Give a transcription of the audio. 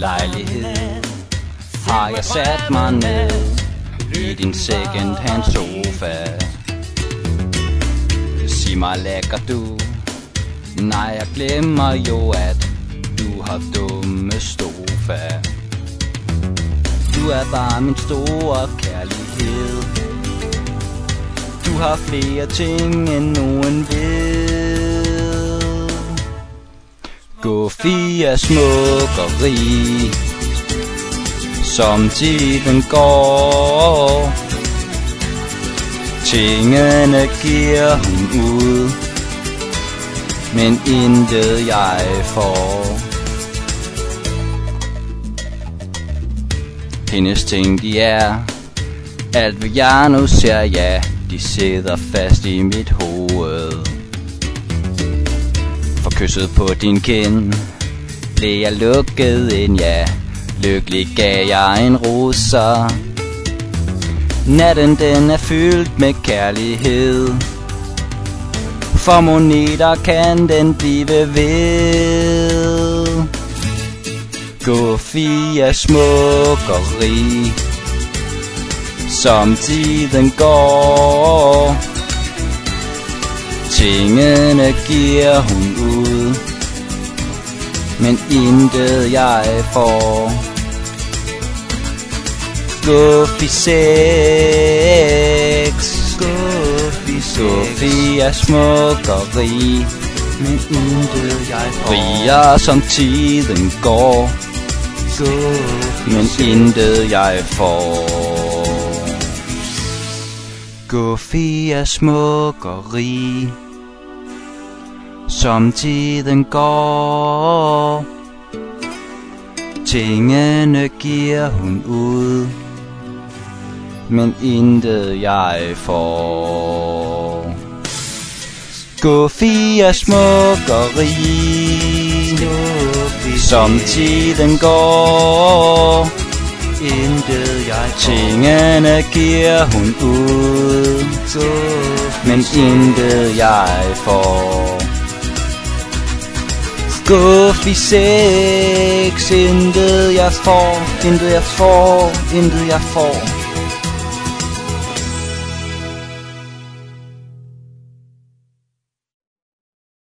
lejlighed har jeg sat mig ned i din second hand sofa. Sig mig, lækker du? Nej, jeg glemmer jo, at du har dumme stofa. Du er bare min store kærlighed. Du har flere ting end nogen ved. Gofi er smuk og rig, som tiden går. Tingene giver hun ud, men intet jeg får. Hendes ting de er alt hvad jeg nu ser, ja, de sidder fast i mit hoved. For kysset på din kind blev jeg lukket ind, ja, lykkelig gav jeg en roser. Natten den er fyldt med kærlighed, for moneter kan den blive ved. Gofi er smuk og rig, som tiden går. Tingene giver hun ud, men intet jeg får. Gofi sex, Gofi er smuk og rig, men intet jeg får. Rigere som tiden går, men intet jeg får. Gofi er smuk og rig, som tiden går. Tingene giver hun ud, men intet jeg får. Gofi er smuk og rig, som tiden går. Intet jeg får. Tingene giver hun ud, men intet jeg får. Gofi sex, intet jeg får, intet jeg får, intet jeg får.